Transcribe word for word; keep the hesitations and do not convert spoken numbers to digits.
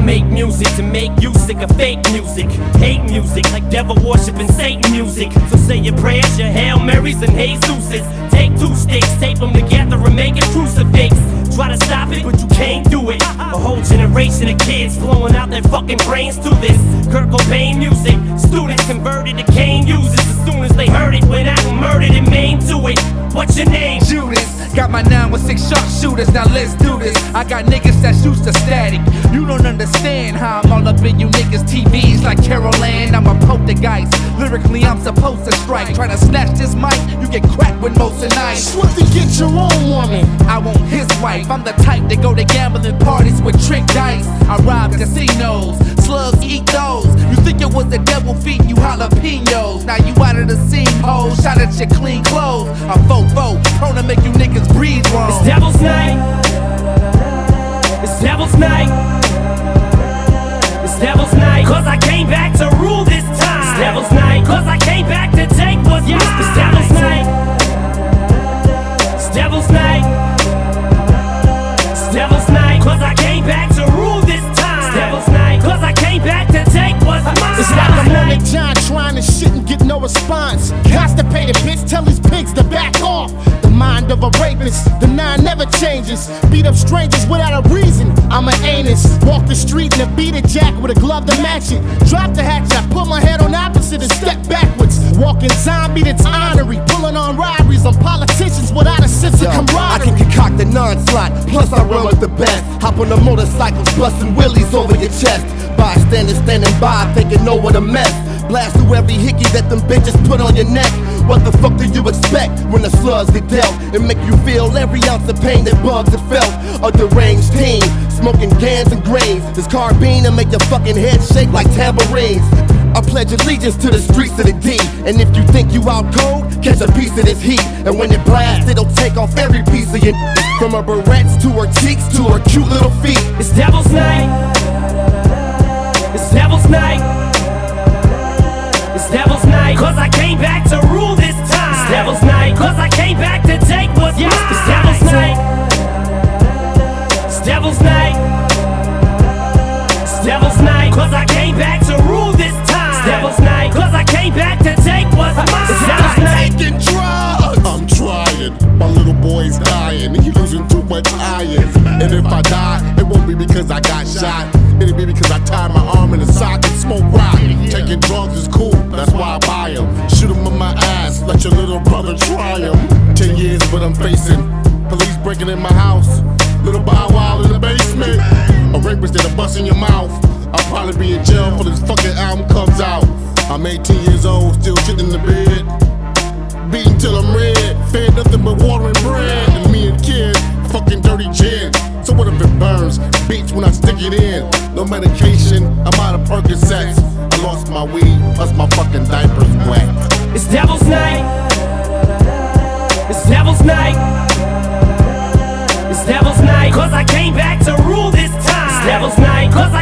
make music to make you sick of fake music. Hate music like devil worshiping Satan music. So say your prayers, your Hail Marys and Jesuses. Take two sticks, tape them together and make a crucifix. Try to stop it, but you can't do it. A whole generation of kids blowing out their fucking brains to this Kurt Cobain music. Students converted to cane users as soon as they heard it. Went out and murdered and maimed to it. What's your name? Judas. Got my nine with six sharpshooters, now let's do this. I got niggas that's used to static. You don't understand how I'm all up in you niggas' T Vs like Carol Ann. I'm a poltergeist. Lyrically, I'm supposed to strike. Try to snatch this mic, you get cracked with most of night. Swift to get your own woman. I want his wife. I'm the type that go to gambling parties with trick dice. I rob casinos, slugs eat those. You think it was the devil feeding you jalapenos. Now you out of the scene, ho. Shot at your clean clothes. I'm fofo, prone to make you niggas breathe wrong. It's Devil's Night. It's Devil's Night. It's Devil's Night. Cause I came back to rule this time. It's Devil's Night. Cause I came back to take what's mine. It's Devil's Night. It's Devil's Night. It's Devil's Night. Cause I came back to rule this time. It's Devil's Night. Cause I came back to take what's mine. It's like I'm on the John trying to shit and get no response. Constipated bitch, tell these pigs to back off. The mind of a rapist, the nine never changes. Beat up strangers without a reason, I'm an anus. Walk the street in a beaded jacket with a glove to match it. Drop the hatchet, I put my head on opposite and step backwards. Walking zombie that's honorary, pulling on robberies on politicians without a sense Yo, of camaraderie. I can concoct a non-slot, plus I run with the best. Hop on the motorcycles, busting willies over your chest. Bystanders standing by, thinking know what a mess. Blast through every hickey that them bitches put on your neck. What the fuck do you expect when the slugs get dealt? And make you feel every ounce of pain that bugs have felt. A deranged team, smoking cans and grains. This carbine to make your fucking head shake like tambourines. I pledge allegiance to the streets of the D. And if you think you out cold, catch a piece of this heat. And when it blasts, it'll take off every piece of your from her barrettes to her cheeks to her cute little feet. It's Devil's Night. It's Devil's Night. It's Devil's Night. Cause I came back to rule this time. It's Devil's Night. Cause I came back to take what's mine. It's Devil's Night. It's Devil's Night. It's Devil's Night. Cause I came back to rule this time. It's Devil's Night. Cause I came back to take what's mine. It's Devil's Night. Taking drugs. I'm trying, my little boy's dying. He losing too much iron. And if I die, it won't be because I got shot. It'll be because I tied my arm in a socket, smoke rock. Taking drugs is cool, that's why I buy them. Shoot him in my ass, let your little brother try him. Ten years, but I'm facing police breaking in my house. Little Bow Wow in the basement. A rapist that'll bust in your mouth. I'll probably be in jail before this fucking album comes out. I'm eighteen years old, still shitting in the bed. Beaten till I'm red, fed nothing but water and bread. And me and kid, fucking dirty gin. So what if it burns? Beats when I stick it in. No medication, I'm out of Percocets. I lost my weed, plus my fucking diapers wet. It's Devil's Night. It's Devil's Night. It's Devil's Night. Cause I came back to rule this time. It's Devil's Night. Cause I